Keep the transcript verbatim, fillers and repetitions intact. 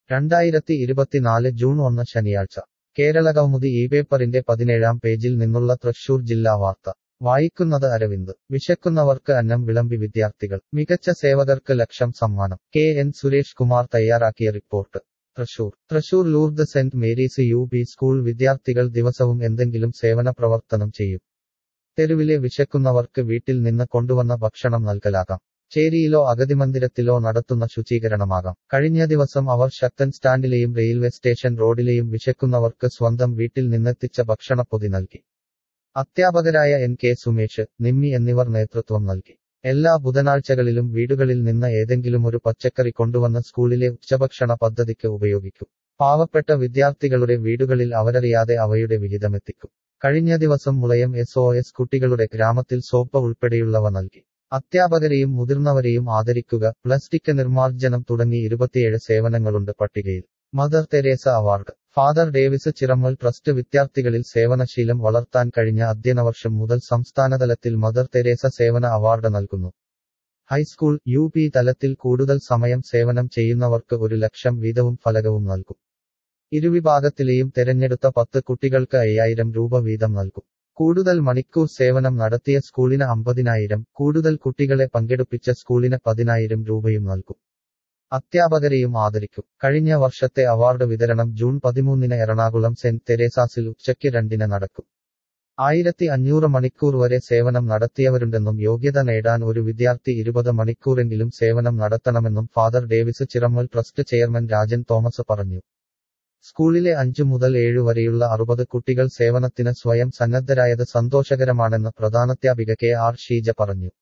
രണ്ടായിരത്തി ഇരുപത്തിനാല് ജൂൺ ഒന്ന് ശനിയാഴ്ച കേരളകൗമുദി ഈ പേപ്പറിന്റെ പതിനേഴാം പേജിൽ നിന്നുള്ള തൃശൂർ ജില്ലാ വാർത്ത വായിക്കുന്നത് അരവിന്ദ്. വിശക്കുന്നവർക്ക് അന്നം വിളമ്പി വിദ്യാർത്ഥികൾ, മികച്ച സേവകർക്ക് ലക്ഷം സമ്മാനം. കെ എൻ സുരേഷ് കുമാർ തയ്യാറാക്കിയ report. Thrissur Thrissur Lourdes saint Mary's U P school വിദ്യാർത്ഥികൾ ദിവസവും എന്തെങ്കിലും സേവന പ്രവർത്തനം ചെയ്യും. തെരുവിലെ വിശക്കുന്നവർക്ക് വീട്ടിൽ നിന്ന് കൊണ്ടുവന്ന ഭക്ഷണം നൽകലാകാം. ചേരിയിലോ അഗതിമന്ദിരത്തിലോ നടത്തുന്ന ശുചീകരണമാകാം. കഴിഞ്ഞ ദിവസം അവർ ശക്തൻ സ്റ്റാൻഡിലെയും റെയിൽവേ സ്റ്റേഷൻ റോഡിലെയും വിശക്കുന്നവർക്ക് സ്വന്തം വീട്ടിൽ നിന്നെത്തിച്ച ഭക്ഷണപ്പൊതി നൽകി. അധ്യാപകരായ എൻ കെ സുമേഷ്, നിമ്മി എന്നിവർ നേതൃത്വം നൽകി. എല്ലാ ബുധനാഴ്ചകളിലും വീടുകളിൽ നിന്ന് ഏതെങ്കിലും ഒരു പച്ചക്കറി കൊണ്ടുവന്ന് സ്കൂളിലെ ഉച്ചഭക്ഷണ പദ്ധതിക്ക് ഉപയോഗിക്കും. പാവപ്പെട്ട വിദ്യാർത്ഥികളുടെ വീടുകളിൽ അവരറിയാതെ അവയുടെ വിഹിതമെത്തിക്കും. കഴിഞ്ഞ ദിവസം മുളയം എസ് ഒ എസ് കുട്ടികളുടെ ഗ്രാമത്തിൽ സോപ്പ് ഉൾപ്പെടെയുള്ളവ നൽകി. അധ്യാപകരെയും മുതിർന്നവരെയും ആദരിക്കുക, പ്ലാസ്റ്റിക് നിർമ്മാർജ്ജനം തുടങ്ങി ഇരുപത്തിയേഴ് സേവനങ്ങളുണ്ട് പട്ടികയിൽ. Mother Teresa award. Father Davis Chirammal trust വിദ്യാർത്ഥികളിൽ സേവനശീലം വളർത്താൻ കഴിഞ്ഞ അധ്യയനവർഷം മുതൽ സംസ്ഥാനതലത്തിൽ മദർ തെരേസ സേവന അവാർഡ് നൽകുന്നു. ഹൈസ്കൂൾ, യു പി തലത്തിൽ കൂടുതൽ സമയം സേവനം ചെയ്യുന്നവർക്ക് ഒരു ലക്ഷം വീതവും ഫലകവും നൽകും. ഇരുവിഭാഗത്തിലെയും തെരഞ്ഞെടുത്ത പത്ത് കുട്ടികൾക്ക് അയ്യായിരം രൂപ വീതം നൽകും. കൂടുതൽ മണിക്കൂർ സേവനം നടത്തിയ സ്കൂളിന് അമ്പതിനായിരം, കൂടുതൽ കുട്ടികളെ പങ്കെടുപ്പിച്ച സ്കൂളിന് പതിനായിരം രൂപയും നൽകും. അധ്യാപകരെയും ആദരിക്കും. കഴിഞ്ഞ വർഷത്തെ അവാർഡ് വിതരണം ജൂൺ പതിമൂന്നിന് എറണാകുളം സെന്റ് തെരേസാസിൽ ഉച്ചയ്ക്ക് രണ്ടിന് നടക്കും. ആയിരത്തി അഞ്ഞൂറ് മണിക്കൂർ വരെ സേവനം നടത്തിയവരുണ്ടെന്നും യോഗ്യത നേടാൻ ഒരു വിദ്യാർത്ഥി ഇരുപത് മണിക്കൂറെങ്കിലും സേവനം നടത്തണമെന്നും Father Davis Chirammal trust chairman Rajan Thomas പറഞ്ഞു. സ്കൂളിലെ അഞ്ചു മുതൽ ഏഴു വരെയുള്ള അറുപത് കുട്ടികൾ സേവനത്തിന് സ്വയം സന്നദ്ധരായത് സന്തോഷകരമാണെന്ന് പ്രധാനാധ്യാപിക കെ ആർ ഷീജ പറഞ്ഞു.